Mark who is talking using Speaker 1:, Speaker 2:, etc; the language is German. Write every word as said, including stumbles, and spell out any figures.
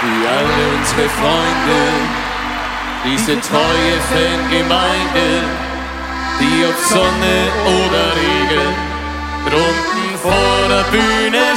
Speaker 1: wie alle unsere Freunde, diese treue Fangemeinde, die ob Sonne oder Regen drunten vor der Bühne